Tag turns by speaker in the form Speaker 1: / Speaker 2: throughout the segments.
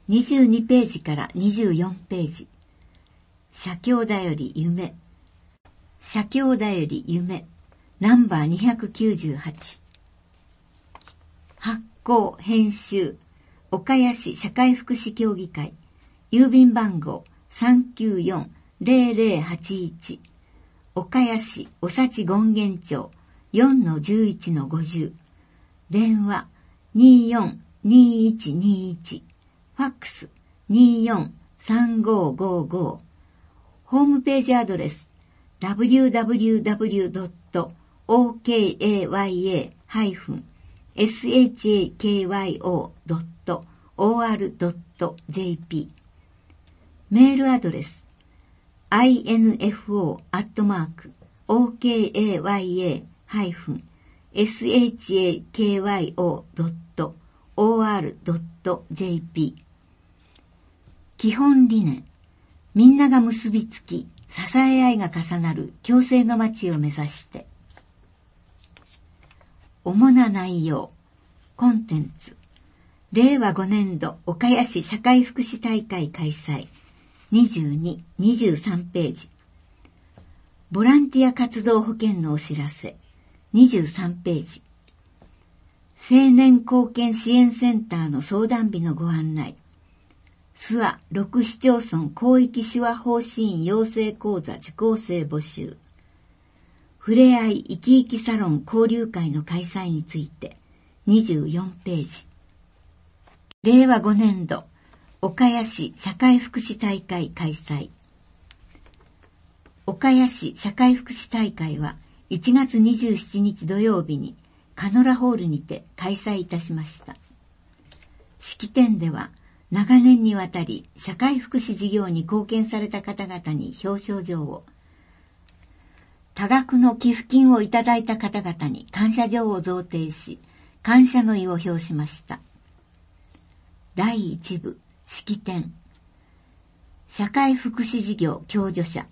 Speaker 1: 22ページから24ページ。写経だより夢。写経だより夢。ナンバー298。発行、編集。岡谷市社会福祉協議会。郵便番号 394-0081。岡谷市おさち権現町 4-11-50。電話24-2121。ファックス 24-3555。ホームページアドレス www.okaya-shakyo.or.jp。 メールアドレス info@okaya-shakyo.or.jp。 基本理念、みんなが結びつき、支え合いが重なる共生の街を目指して。主な内容、コンテンツ、令和5年度岡谷市社会福祉大会開催、22、23ページ。ボランティア活動保険のお知らせ、23ページ。青年貢献支援センターの相談日のご案内。諏訪6市町村広域手話方針員養成講座受講生募集。ふれあい生き生きサロン交流会の開催について、24ページ。令和5年度岡谷市社会福祉大会開催。岡谷市社会福祉大会は1月27日土曜日にカノラホールにて開催いたしました。式典では長年にわたり社会福祉事業に貢献された方々に表彰状を、多額の寄付金をいただいた方々に感謝状を贈呈し、感謝の意を表しました。第1部、式典。社会福祉事業共助者。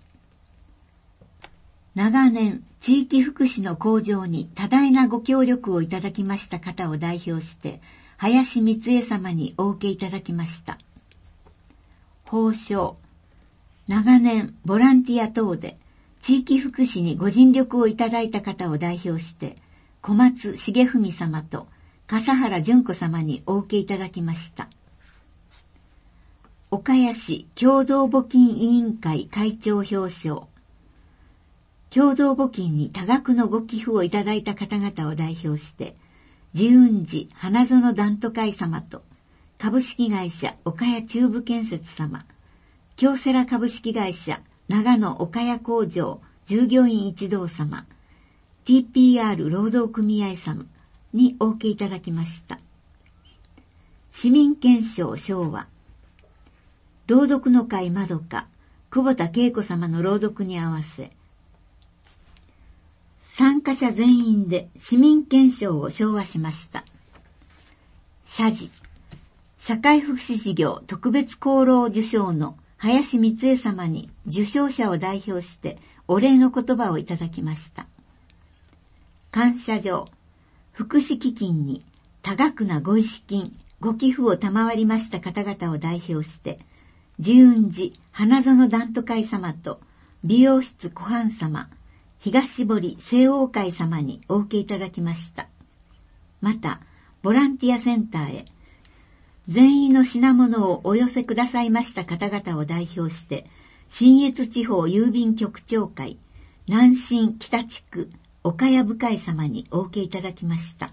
Speaker 1: 長年、地域福祉の向上に多大なご協力をいただきました方を代表して、林光恵様にお受けいただきました。報奨。長年、ボランティア等で、地域福祉にご尽力をいただいた方を代表して、小松重文様と笠原純子様にお受けいただきました。岡谷市共同募金委員会会長表彰。共同募金に多額のご寄付をいただいた方々を代表して、慈雲寺花園団都会様と、株式会社岡谷中部建設様、京セラ株式会社長野岡谷工場従業員一同様、TPR 労働組合様にお受けいただきました。市民憲章昭和。朗読の会まどか、久保田恵子様の朗読に合わせ、参加者全員で市民憲章を唱和しました。謝辞。社会福祉事業特別功労受賞の林光恵様に受賞者を代表してお礼の言葉をいただきました。感謝状。福祉基金に多額なご意資金、ご寄付を賜りました方々を代表して、慈雲寺花園団都会様と美容室小藩様、東堀西欧会様にお受けいただきました。また、ボランティアセンターへ、善意の品物をお寄せくださいました方々を代表して、信越地方郵便局長会、南信北地区岡谷部会様にお受けいただきました。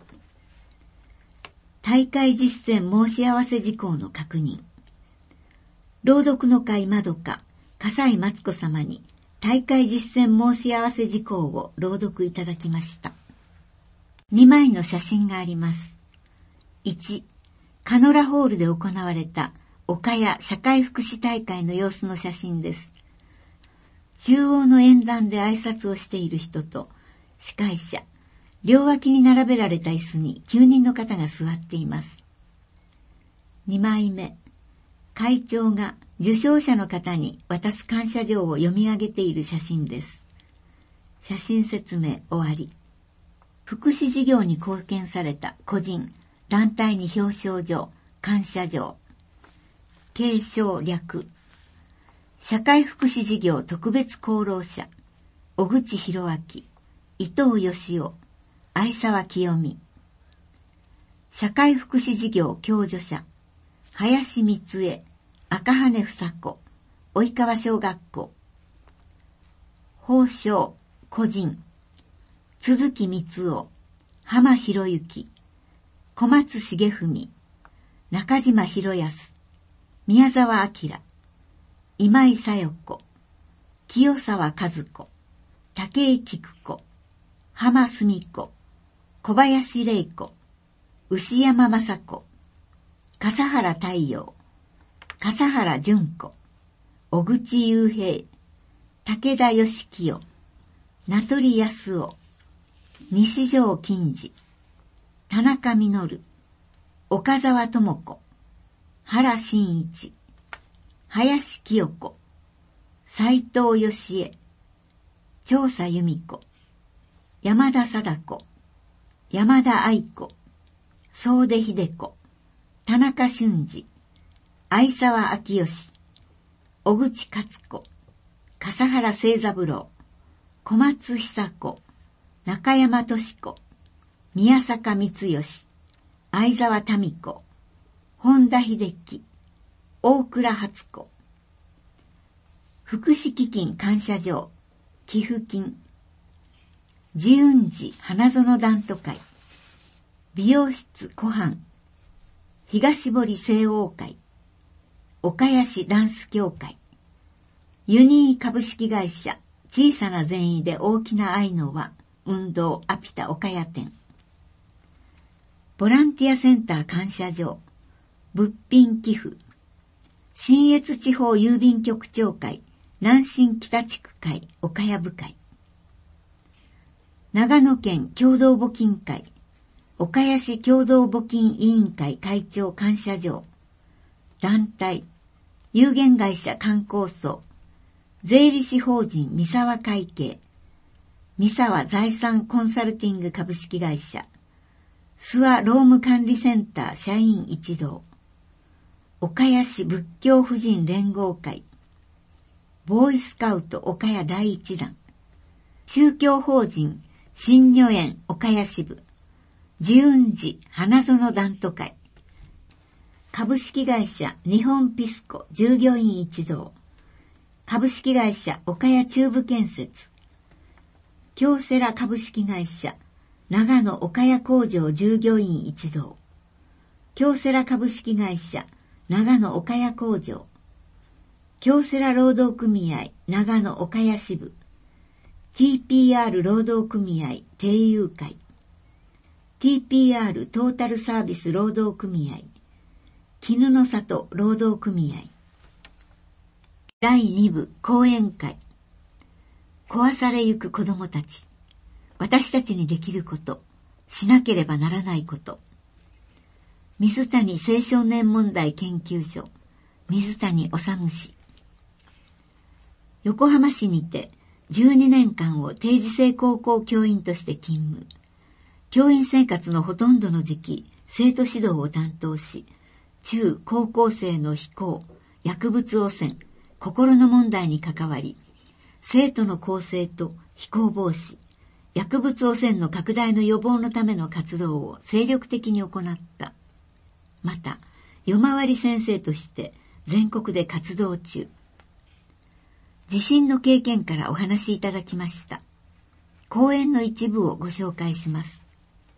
Speaker 1: 大会実践申し合わせ事項の確認。朗読の会まどか、笠井松子様に、大会実践申し合わせ事項を朗読いただきました。2枚の写真があります。1、カノラホールで行われた岡谷社会福祉大会の様子の写真です。中央の演壇で挨拶をしている人と、司会者、両脇に並べられた椅子に9人の方が座っています。2枚目、会長が受賞者の方に渡す感謝状を読み上げている写真です。写真説明終わり。福祉事業に貢献された個人、団体に表彰状、感謝状。 継承略。社会福祉事業特別功労者、小口博明、伊藤義雄、相沢清美。社会福祉事業共助者、林光恵、赤羽房子、及川小学校。報奨、個人、鈴木光雄、浜博之、小松重文、中島博康、宮沢明、今井小夜子、清沢和子、武井菊子、浜澄子、小林玲子、牛山雅子、笠原太陽、笠原淳子、小口雄平、武田義清、名取康夫、西条金次、田中実、岡沢智子、原真一、林清子、斉藤義恵、長佐由美子、山田貞子、山田愛子、宗出秀子、田中俊二、相沢昭義、小口勝子、笠原清三郎、小松久子、中山敏子、宮坂光義、相沢民子、本田秀樹、大倉初子。福祉基金感謝状、寄付金。慈雲寺花園団都会、美容室湖畔、東堀西欧会、岡谷市ダンス協会、ユニー株式会社、小さな善意で大きな愛の輪、運動アピタ岡谷店。ボランティアセンター感謝状、物品寄付。信越地方郵便局長会、南信北地区会、岡谷部会。長野県共同募金会、岡谷市共同募金委員会会長感謝状。団体、有限会社観光層、税理士法人三沢会計、三沢財産コンサルティング株式会社、諏訪労務管理センター社員一同、岡谷市仏教婦人連合会、ボーイスカウト岡谷第一弾、宗教法人新如園岡谷支部、慈雲寺花園団都会、株式会社日本ピスコ従業員一同、株式会社岡谷中部建設、京セラ株式会社長野岡谷工場従業員一同、京セラ株式会社長野岡谷工場、京セラ労働組合長野岡谷支部、TPR 労働組合定友会、TPR トータルサービス労働組合、絹の里労働組合。第2部講演会。壊されゆく子供たち。私たちにできること、しなければならないこと。水谷青少年問題研究所、水谷治氏。横浜市にて12年間を定時制高校教員として勤務。教員生活のほとんどの時期、生徒指導を担当し、中高校生の非行、薬物汚染、心の問題に関わり、生徒の更生と非行防止、薬物汚染の拡大の予防のための活動を精力的に行った。また、夜回り先生として全国で活動中。地震の経験からお話しいただきました。講演の一部をご紹介します。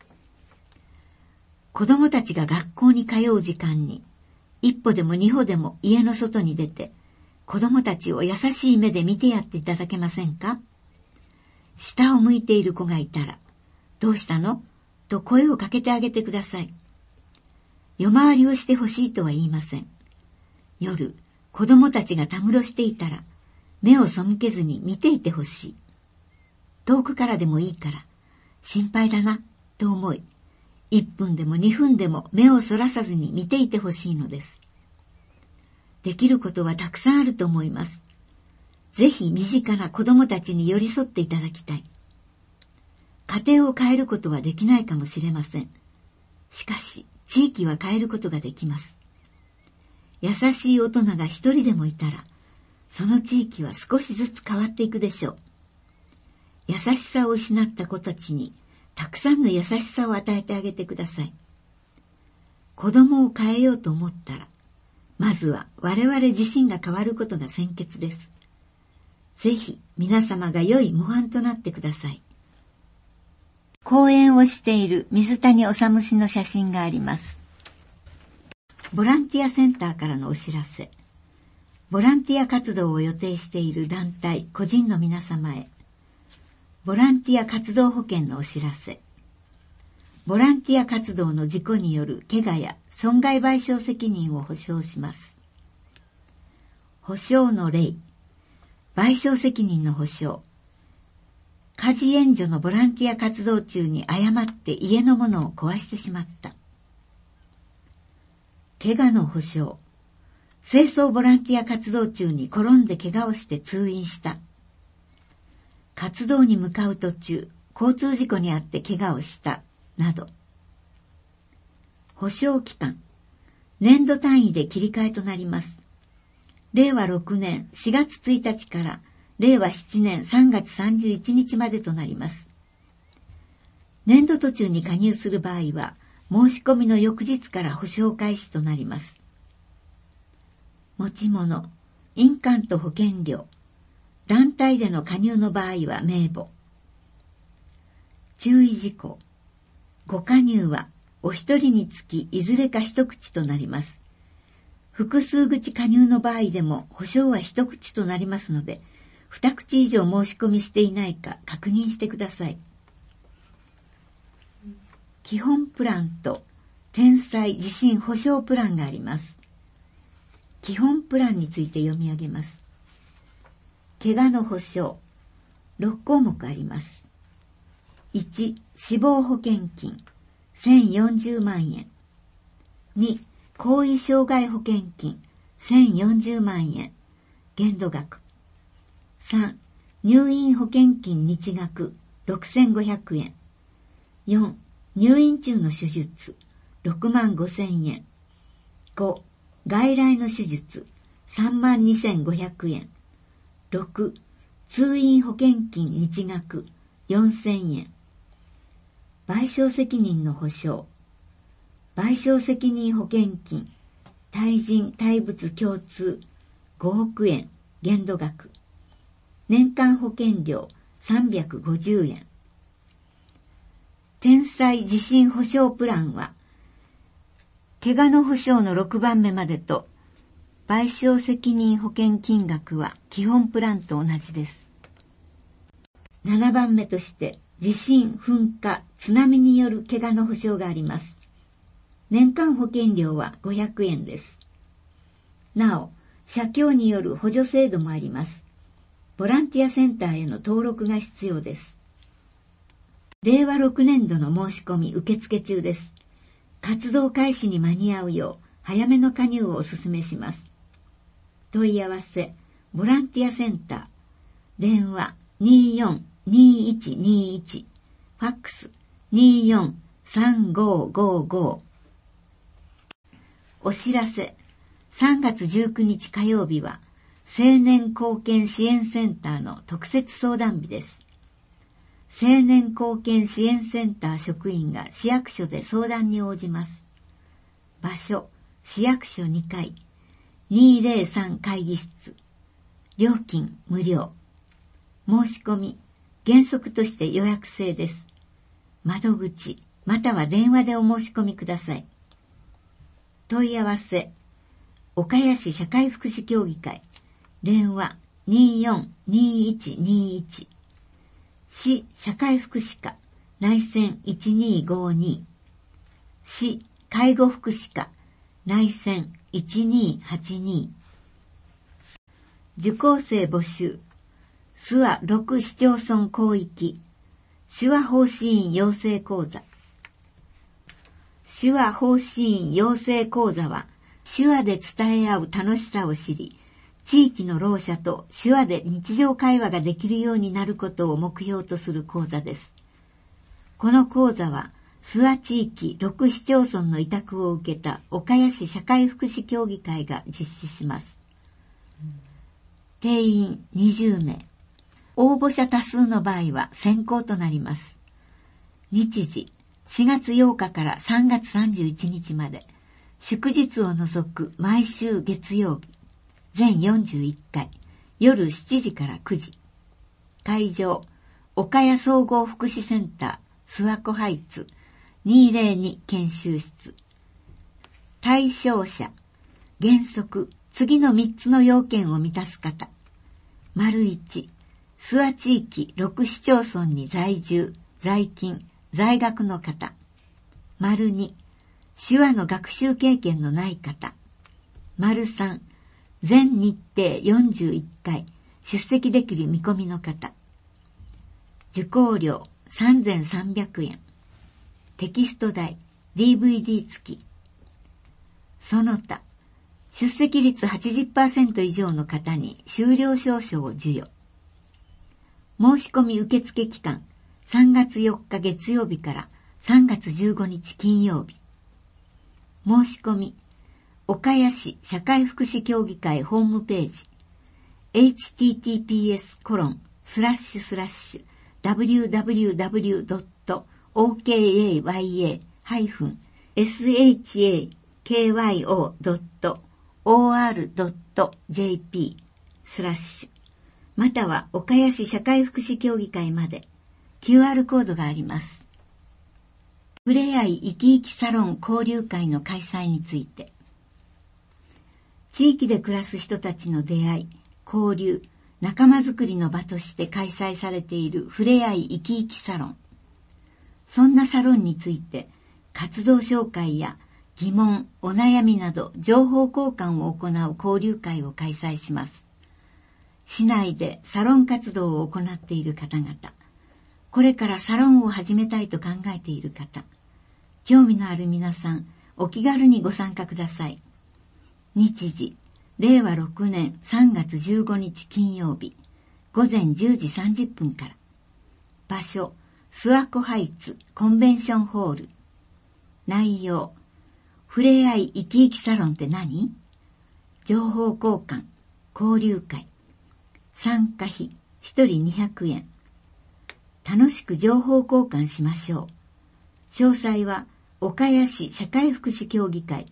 Speaker 1: 子供たちが学校に通う時間に、一歩でも二歩でも家の外に出て、子供たちを優しい目で見てやっていただけませんか？下を向いている子がいたら、どうしたの？と声をかけてあげてください。夜回りをしてほしいとは言いません。夜、子供たちがたむろしていたら、目を背けずに見ていてほしい。遠くからでもいいから、心配だな、と思い、1分でも2分でも目をそらさずに見ていてほしいのです。できることはたくさんあると思います。ぜひ身近な子供たちに寄り添っていただきたい。家庭を変えることはできないかもしれません。しかし、地域は変えることができます。 優しい大人が一人でもいたら、その地域は少しずつ変わっていくでしょう。優しさを失った子たちにたくさんの優しさを与えてあげてください。子供を変えようと思ったら、まずは我々自身が変わることが先決です。ぜひ皆様が良い模範となってください。講演をしている水谷治氏の写真があります。ボランティアセンターからのお知らせ。ボランティア活動を予定している団体、個人の皆様へ。ボランティア活動保険のお知らせ。ボランティア活動の事故による怪我や損害賠償責任を保証します。保証の例。賠償責任の保証。家事援助のボランティア活動中に誤って家のものを壊してしまった。怪我の保証。清掃ボランティア活動中に転んで怪我をして通院した。活動に向かう途中、交通事故に遭って怪我をした、など。保証期間。年度単位で切り替えとなります。令和6年4月1日から令和7年3月31日までとなります。年度途中に加入する場合は、申し込みの翌日から保証開始となります。持ち物、印鑑と保険料、団体での加入の場合は名簿。注意事項。ご加入はお一人につきいずれか一口となります。複数口加入の場合でも保証は一口となりますので、二口以上申し込みしていないか確認してください。基本プランと天災地震保証プランがあります。基本プランについて読み上げます。怪我の保証、6項目あります。1、死亡保険金、1040万円。2、後遺障害保険金、1040万円。限度額。3、入院保険金日額、6500円。4、入院中の手術、6万5000円。5、外来の手術、3万2500円。6、通院保険金日額、4000円。賠償責任の保証。賠償責任保険金、対人対物共通、5億円、限度額。年間保険料、350円。天災地震保証プランは、怪我の保証の6番目までと、賠償責任保険金額は基本プランと同じです。7番目として、地震、噴火、津波による怪我の保証があります。年間保険料は500円です。なお、社協による補助制度もあります。ボランティアセンターへの登録が必要です。令和6年度の申し込み受付中です。活動開始に間に合うよう早めの加入をお勧めします。問い合わせ、ボランティアセンター、電話24-2121、ファックス24-3555。お知らせ、3月19日火曜日は青年貢献支援センターの特設相談日です。青年貢献支援センター職員が市役所で相談に応じます。場所、市役所2階、203会議室。料金無料。申し込み、原則として予約制です。窓口、または電話でお申し込みください。問い合わせ、岡谷市社会福祉協議会、電話24-2121。市社会福祉課、内線1252。市介護福祉課、内線1282。受講生募集。諏訪6市町村広域手話奉仕員養成講座。手話奉仕員養成講座は、手話で伝え合う楽しさを知り、地域のろう者と手話で日常会話ができるようになることを目標とする講座です。この講座は、 諏訪地域6市町村の委託を受けた岡谷市社会福祉協議会が実施します。定員20名。応募者多数の場合は選考となります。日時4月8日から3月31日まで、祝日を除く毎週月曜日、全41回、夜7時から9時。会場、岡谷総合福祉センター、諏訪湖ハイツ、202研修室。対象者、原則、次の3つの要件を満たす方。1、諏訪地域6市町村に在住、在勤、在学の方。2、手話の学習経験のない方。3、全日程41回、出席できる見込みの方。受講料3300円。テキスト代、DVD 付き。その他、出席率 80% 以上の方に修了証書を授与。申し込み受付期間、3月4日月曜日から3月15日金曜日。申し込み、岡谷市社会福祉協議会ホームページ、https://www.okayashayo.or.jp/ または岡谷市社会福祉協議会まで QR コードがあります。ふれあい生き生きサロン交流会の開催について、地域で暮らす人たちの出会い、交流、仲間づくりの場として開催されているふれあい生き生きサロン。そんなサロンについて活動紹介や疑問、お悩みなど情報交換を行う交流会を開催します。市内でサロン活動を行っている方々、これからサロンを始めたいと考えている方、興味のある皆さん、お気軽にご参加ください。日時、令和6年3月15日金曜日、午前10時30分から。場所、諏訪湖ハイツコンベンションホール。内容、ふれあい生き生きサロンって何？情報交換、交流会。参加費、1人200円。楽しく情報交換しましょう。詳細は、岡谷市社会福祉協議会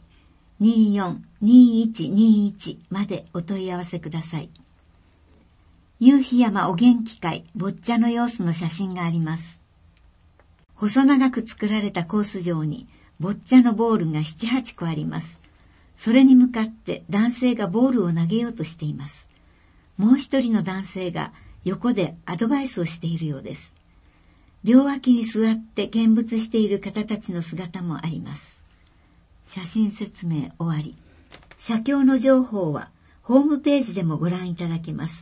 Speaker 1: 242121 までお問い合わせください。夕日山お元気会ボッチャの様子の写真があります。細長く作られたコース上にボッチャのボールが 7,8 個あります。それに向かって男性がボールを投げようとしています。もう一人の男性が横でアドバイスをしているようです。両脇に座って見物している方たちの姿もあります。写真説明終わり。写経の情報はホームページでもご覧いただけます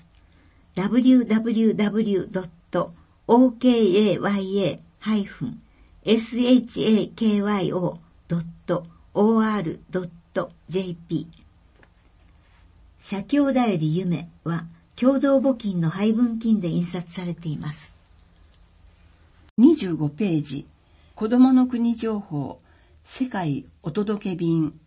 Speaker 1: 。www.okayashaKyo.or.jp 写経だより夢は共同募金の配分金で印刷されています。
Speaker 2: 25ページ、子どもの国情報、世界お届け便。